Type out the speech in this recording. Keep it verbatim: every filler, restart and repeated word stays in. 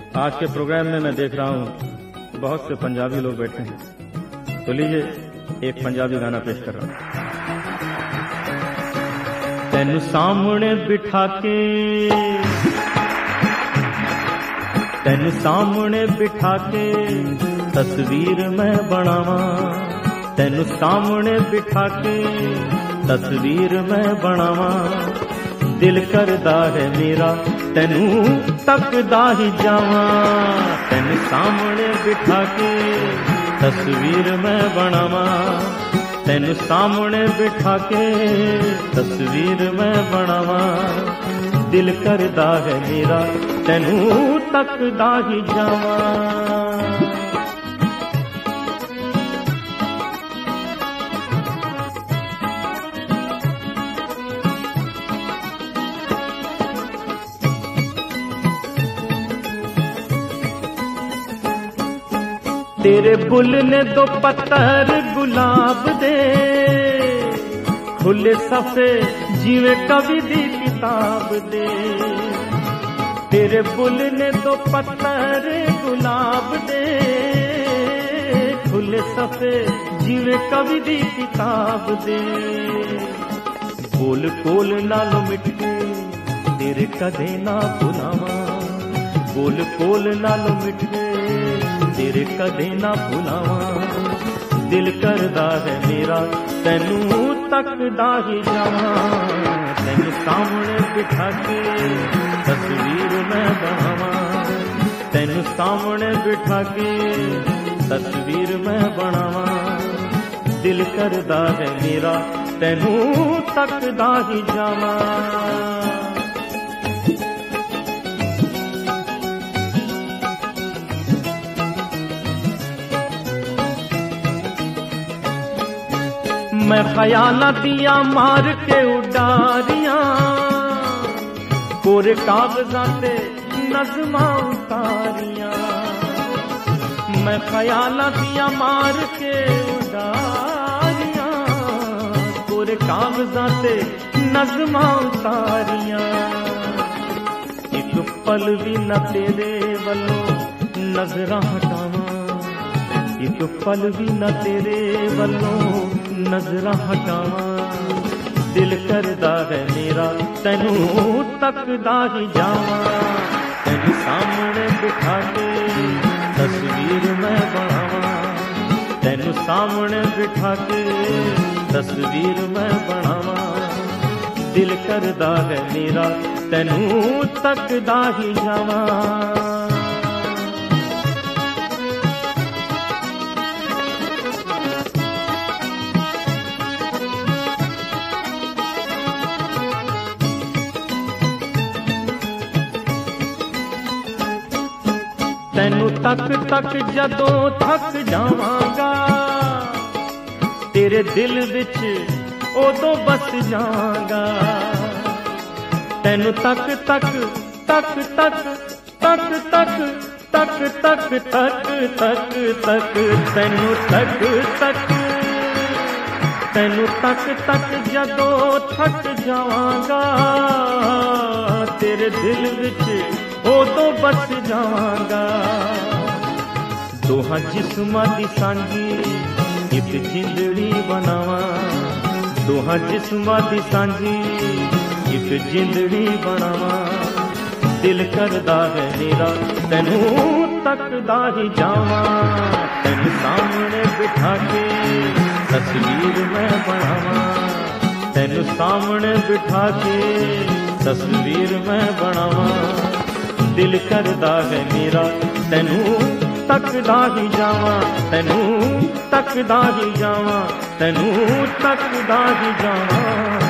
आज के प्रोग्राम में मैं देख रहा हूँ बहुत से पंजाबी लोग बैठे हैं, तो लीजिए एक पंजाबी गाना पेश कर रहा हूँ। तेनू सामने बिठा के तेनू सामने बिठा के तस्वीर मैं बनावा, तेनू सामने बिठा के तस्वीर मैं बनावा। दिल करदा है मेरा तेनू तकदा ही जावा, तेनू सामने बिठा के तस्वीर मैं बनावा, तेनू सामने बिठा के तस्वीर मैं बनावा। दिल करदा है मेरा तेनू तकदा ही जावा। तेरे बुल ने दो पत्थर गुलाब दे, खुले सफे जीवे कवि दी किताब दे। तेरे बुल ने दो पत्थर गुलाब दे, खुले सफे जीवे कवि दी किताब दे। बोल कोल नालों मिटके तेरे कदे ना भुलावा, बोल कोल नालों मिटके तेरे कदे ना भुलावा। दिल करदा है मेरा तेनू तकदा ही जावा, तेनू सामने बिठा के तस्वीर मैं बनावा, तेनू सामने बिठा के तस्वीर मैं बनावा। दिल करदा है मेरा तेनू तकदा ही जावा। मैं ख्याला दिया मार के उडारियां, कोरे कागजाते नज़्मा उतारियां। मैं ख्याला दिया मार के उडारियां, कोरे कागजाते नज़्मा उतारियां। एक पल भी न तेरे वल्लों नजरां हटावां, एक पल भी न तेरे वल्लों नजरां हटावा। दिल करदा है मेरा तेनू तकदा ही जावा, तेनू सामने बिठा के तस्वीर मैं बनावा, तेनू सामने बिठा के तस्वीर मैं बनावा। दिल करदा है मेरा तेनू तकदा ही जावा। तेनू तक तक जदों थक जावांगा, तेरे दिल विच उदों बस जावांगा। तेनू तक तक तक तक तक तक तक तक तक तक तक तेनू तक तक तेनू तक तक जदों थक जावांगा, तेरे दिल विच उदों बस जावांगा। दोहां जिस्मां दी सांझी एक जिंदड़ी बनावा, दोहां जिस्मां दी सांझी एक जिंदड़ी बनावा। दिल करदा है मेरा तेनू तकदा ही जावा, तेनू सामने बिठा के तस्वीर मैं बनावा, तेनू सामने बिठा के तस्वीर मैं बनावा। दिल करदा है मेरा तेनू तकदा ही जावा, तेनू तकदा ही जावा, तेनू तकदा ही जावा।